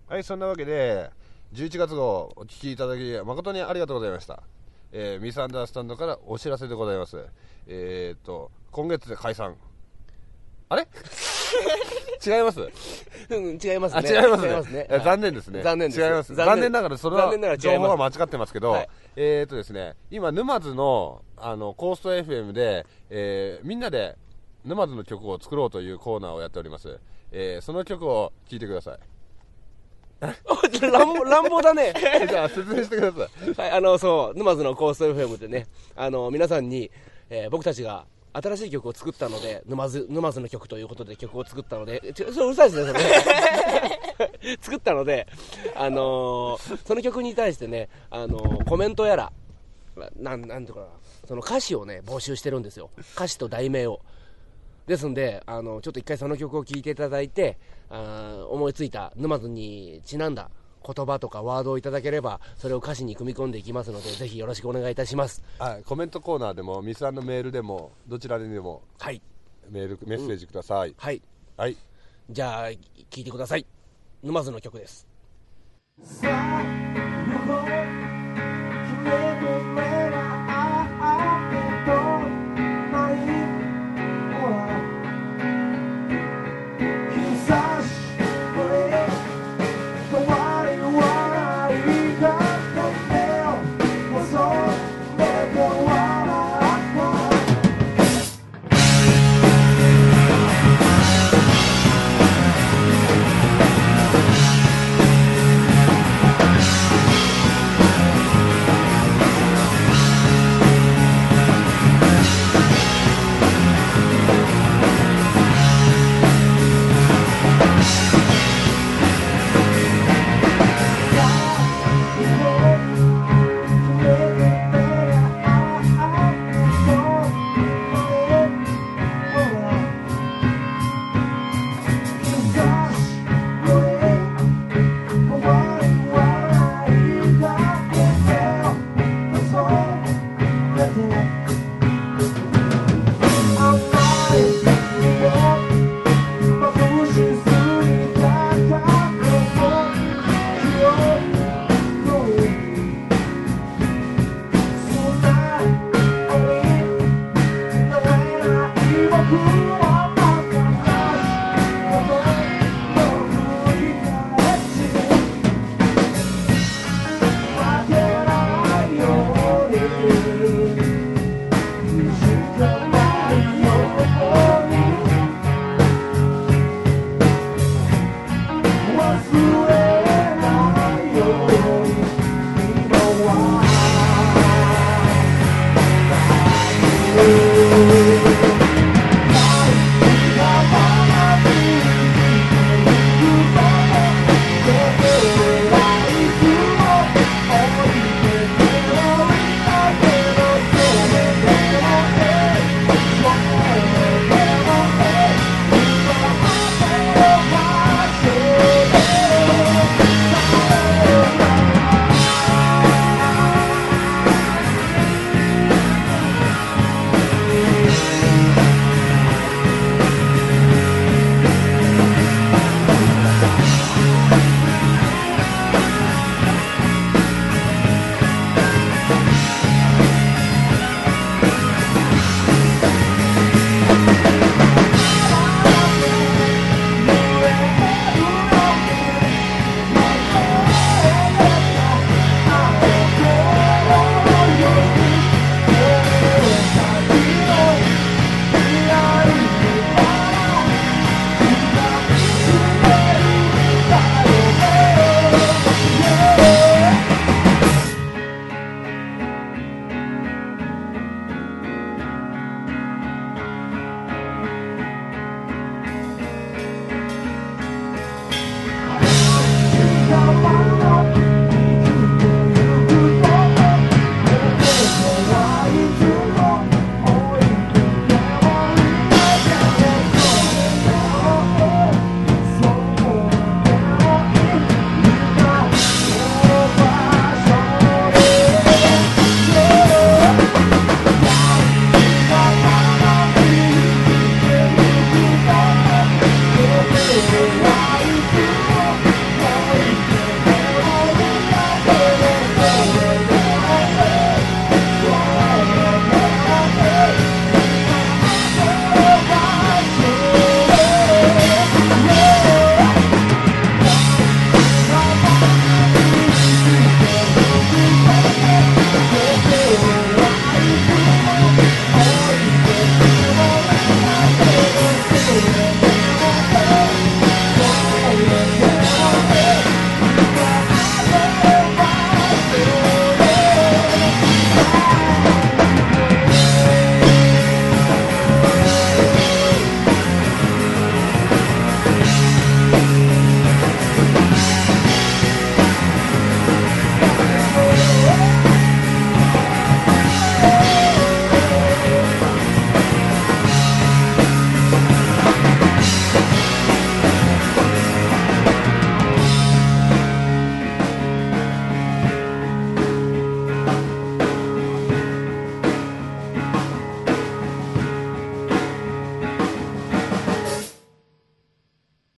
はい、そんなわけで11月号お聞きいただき誠にありがとうございました。ミスアンダースタンドからお知らせでございます。今月で解散。あれ違います。 うん、違いますね。 違いますね。 違いますね。 残念ですね。 残念です。 違います。残念ながらその情報は間違ってますけど、 はい、 ですね、今沼津のコースト FM で、みんなで沼津の曲を作ろうというコーナーをやっております。その曲を聴いてください。 乱暴だね。 じゃあ説明してください。 はい、そう、沼津のコースト FM でね、皆さんに、僕たちが新しい曲を作ったので、沼津の曲ということで曲を作ったので、それうるさいですね、それ。作ったので、その曲に対してね、コメントやら、なんていうかな、その歌詞をね、募集してるんですよ。歌詞と題名を。ですんで、ちょっと一回その曲を聴いていただいて、思いついた沼津にちなんだ言葉とかワードをいただければ、それを歌詞に組み込んでいきますので、ぜひよろしくお願いいたします。 はい、コメントコーナーでもミスアンのメールでもどちらにでも、 はい、 メッセージください。 はい、 はい、 じゃあ聴いてください。沼津の曲です。 さあ